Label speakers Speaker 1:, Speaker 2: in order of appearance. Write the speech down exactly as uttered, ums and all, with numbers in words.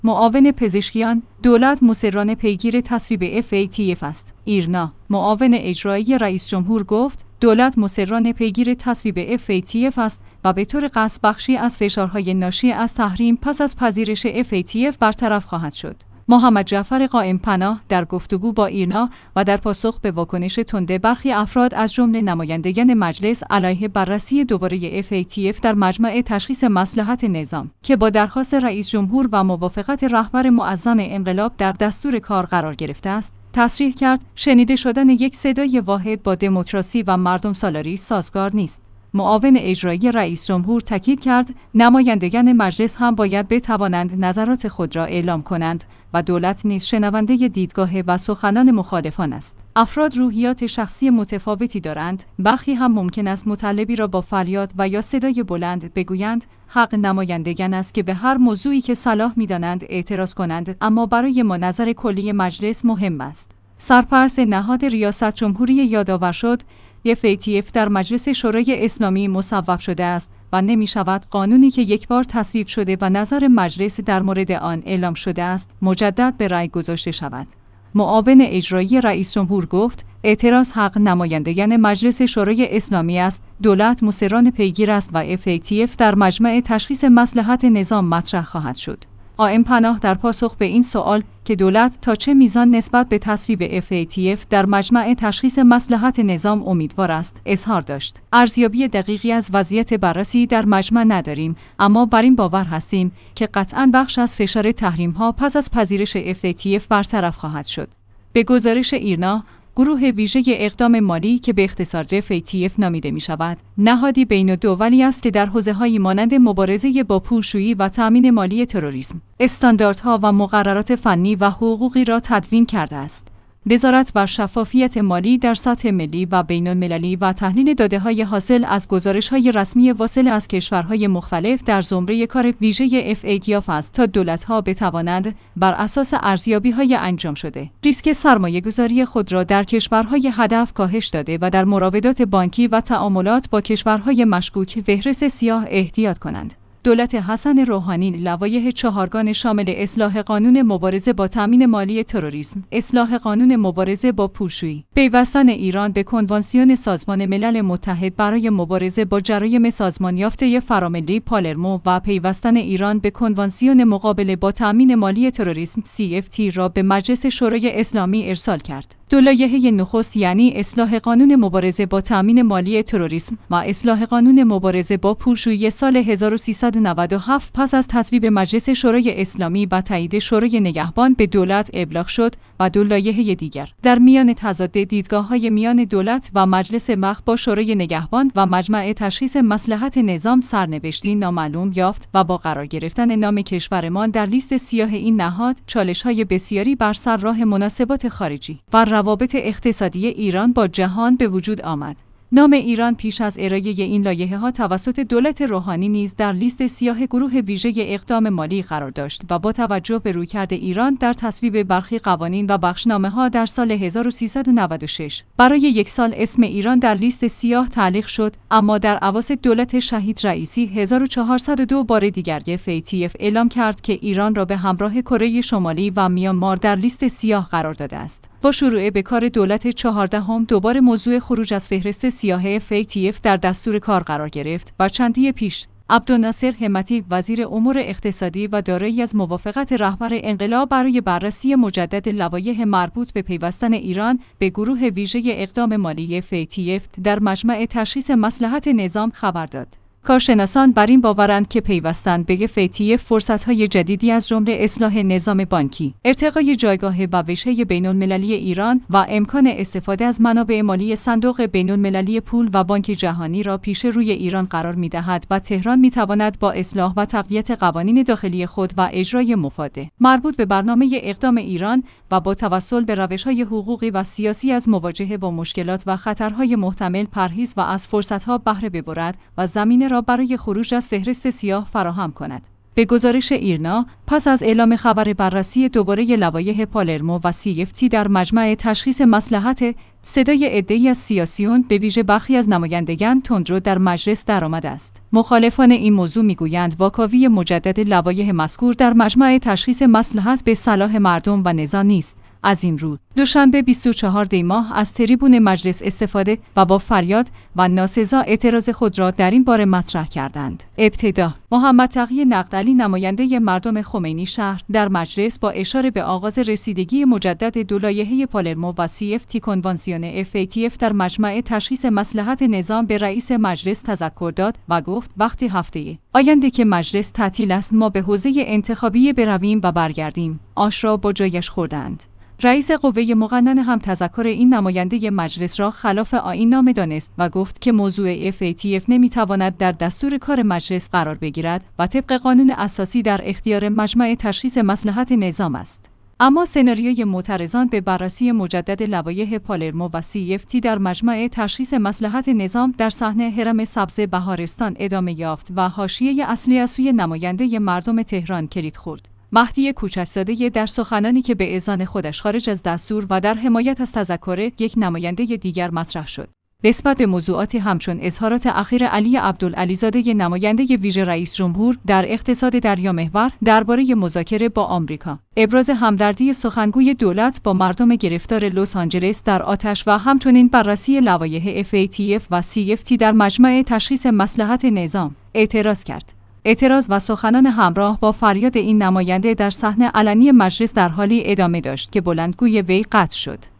Speaker 1: معاون پزشکیان: دولت مصرانه پیگیر تصویب اف ای تی اف است. ایرنا: معاون اجرایی رئیس جمهور گفت دولت مصرانه پیگیر تصویب اف ای تی اف است و به طور قصد بخشی از فشارهای ناشی از تحریم پس از پذیرش اف ای تی اف برطرف خواهد شد. محمد جعفر قائم پناه در گفتگو با ایرنا و در پاسخ به واکنش تند برخی افراد از جمله نمایندگان مجلس علیه بررسی دوباره اف ای تی اف در مجمع تشخیص مصلحت نظام که با درخواست رئیس جمهور و موافقت رهبر معظم انقلاب در دستور کار قرار گرفته است، تصریح کرد شنیده شدن یک صدای واحد با دموکراسی و مردم سالاری سازگار نیست. معاون اجرایی رئیس جمهور تاکید کرد نمایندگان مجلس هم باید بتوانند نظرات خود را اعلام کنند و دولت نیز شنونده دیدگاه و سخنان مخالفان است. افراد روحیات شخصی متفاوتی دارند. برخی هم ممکن است مطلبی را با فریاد و یا صدای بلند بگویند حق نمایندگان است که به هر موضوعی که صلاح می‌دانند اعتراض کنند، اما برای ما نظر کلی مجلس مهم است. سرپرست نهاد ریاست جمهوری یادآور شد اف ای تی اف در مجلس شورای اسلامی مصوب شده است و نمی شود قانونی که یک بار تصویب شده و نظر مجلس در مورد آن اعلام شده است مجدد به رأی گذاشته شود. معاون اجرایی رئیس جمهور گفت اعتراض حق نمایندگان مجلس شورای اسلامی است. دولت مصرانه پیگیر است و اف ای تی اف در مجمع تشخیص مصلحت نظام مطرح خواهد شد. قائم پناه در پاسخ به این سوال که دولت تا چه میزان نسبت به تصویب اف ای تی اف در مجمع تشخیص مصلحت نظام امیدوار است، اظهار داشت. ارزیابی دقیقی از وضعیت بررسی در مجمع نداریم، اما بر این باور هستیم که قطعاً بخش از فشار تحریم‌ها پس از پذیرش اف ای تی اف برطرف خواهد شد. به گزارش ایرنا، گروه ویژه اقدام مالی که به اختصار اف ای تی اف نامیده می شود، نهادی بین‌الدولی است که در حوزه‌های مانند مبارزه با پولشویی و تأمین مالی تروریسم، استانداردها و مقررات فنی و حقوقی را تدوین کرده است. نظارت بر شفافیت مالی در سطح ملی و بین‌المللی و تحلیل داده‌های حاصل از گزارش‌های رسمی واصل از کشورهای مختلف در زمره کار ویژه اف ای تی اف است تا دولت‌ها بتوانند بر اساس ارزیابی‌های انجام شده ریسک سرمایه‌گذاری خود را در کشورهای هدف کاهش داده و در مراودات بانکی و تعاملات با کشورهای مشکوک فهرست سیاه احتیاط کنند. دولت حسن روحانی لوایح چهارگان شامل اصلاح قانون مبارزه با تامین مالی تروریسم، اصلاح قانون مبارزه با پولشویی، پیوستن ایران به کنوانسیون سازمان ملل متحد برای مبارزه با جرایم سازمان یافته فراملی پالرمو و پیوستن ایران به کنوانسیون مقابله با تامین مالی تروریسم سی اف تی را به مجلس شورای اسلامی ارسال کرد. دو لایحه نخست یعنی اصلاح قانون مبارزه با تامین مالی تروریسم و اصلاح قانون مبارزه با پولشویی سال هزار و سیصد و نود و هفت پس از تصویب مجلس شورای اسلامی و تایید شورای نگهبان به دولت ابلاغ شد و دو لایحه دیگر در میان تضاد دیدگاه‌های میان دولت و مجلس وقت با شورای نگهبان و مجمع تشخیص مصلحت نظام سرنوشتی نامعلوم یافت و با قرار گرفتن نام کشورمان در لیست سیاه این نهاد چالش‌های بسیاری بر سر راه مناسبات خارجی و روابط اقتصادی ایران با جهان به وجود آمد. نام ایران پیش از ارائه این لایحه‌ها توسط دولت روحانی نیز در لیست سیاه گروه ویژه اقدام مالی قرار داشت و با توجه به رویکرد ایران در تصویب برخی قوانین و بخشنامه‌ها در سال هزار و سیصد و نود و شش برای یک سال اسم ایران در لیست سیاه تعلیق شد، اما در اواسط دولت شهید رئیسی هزار و چهارصد و دو بار دیگر اف ای تی اف اعلام کرد که ایران را به همراه کره شمالی و میانمار در لیست سیاه قرار داده است. با شروع به کار دولت چهاردهم دوباره موضوع خروج از فهرست سیاه اف ای تی اف در دستور کار قرار گرفت و چندی پیش عبدالناصر همتی وزیر امور اقتصادی و دارایی از موافقت رهبر انقلاب برای بررسی مجدد لوایح مربوط به پیوستن ایران به گروه ویژه اقدام مالی اف ای تی اف در مجمع تشخیص مصلحت نظام خبر داد. کارشناسان بر این باورند که پیوستن به اف ای تی اف فرصت‌های جدیدی از جمله اصلاح نظام بانکی، ارتقای جایگاه و وجهه بین‌المللی ایران و امکان استفاده از منابع مالی صندوق بین‌المللی پول و بانک جهانی را پیش روی ایران قرار می‌دهد و تهران می‌تواند با اصلاح و تقویت قوانین داخلی خود و اجرای مفاده مربوط به برنامه اقدام ایران و با توسل به روش‌های حقوقی و سیاسی از مواجهه با مشکلات و خطرهای محتمل پرهیز و از فرصت‌ها بهره ببرد و زمینه را برای خروج از فهرست سیاه فراهم کند. به گزارش ایرنا، پس از اعلام خبر بررسی دوباره لوایح پالرمو و سی اف تی در مجمع تشخیص مصلحت، صدای عده‌ای از سیاسیون به ویژه برخی از نمایندگان تندرو در مجلس درآمده است. مخالفان این موضوع میگویند واکاوی مجدد لوایح مذکور در مجمع تشخیص مصلحت به صلاح مردم و نظام نیست. از این رو، دوشنبه بیست و چهارم دی ماه از تریبون مجلس استفاده و با فریاد و ناسزا اعتراض خود را در این باره مطرح کردند. ابتدا، محمد تقی نقدعلی نماینده مردم خمینی شهر در مجلس با اشاره به آغاز رسیدگی مجدد دو لایحه پالرمو و سی اف تی کنوانسیون اف ای تی اف در مجمع تشخیص مصلحت نظام به رئیس مجلس تذکر داد و گفت وقتی هفته آینده که مجلس تعطیل است ما به حوزه انتخابی برویم و برگردیم. آش را با جایش خوردند. رئیس قوه مقننه هم تذکر این نماینده مجلس را خلاف آیین نامه دانست و گفت که موضوع اف ای تی اف نمیتواند در دستور کار مجلس قرار بگیرد و طبق قانون اساسی در اختیار مجمع تشخیص مصلحت نظام است. اما سناریوی معترضان به بررسی مجدد لوایح پالرمو و سی اف تی در مجمع تشخیص مصلحت نظام در صحنه هرم سبز بهارستان ادامه یافت و حاشیه اصلی از سوی نماینده مردم تهران کلید خورد. مهدی کوچکزاده در سخنانی که به اذعان خودش خارج از دستور و در حمایت از تذکر یک نماینده دیگر مطرح شد. نسبت به موضوعاتی همچون اظهارات اخیر علی عبدالعلیزاده نماینده ویژه رئیس جمهور در اقتصاد دریامحور درباره مذاکره با آمریکا، ابراز همدردی سخنگوی دولت با مردم گرفتار لس آنجلس در آتش و همچنین بررسی لوایح اف ای تی اف و سی اف تی در مجمع تشخیص مصلحت نظام اعتراض کرد. اعتراض و سخنان همراه با فریاد این نماینده در صحنه علنی مجلس در حالی ادامه داشت که بلندگوی وی قطع شد.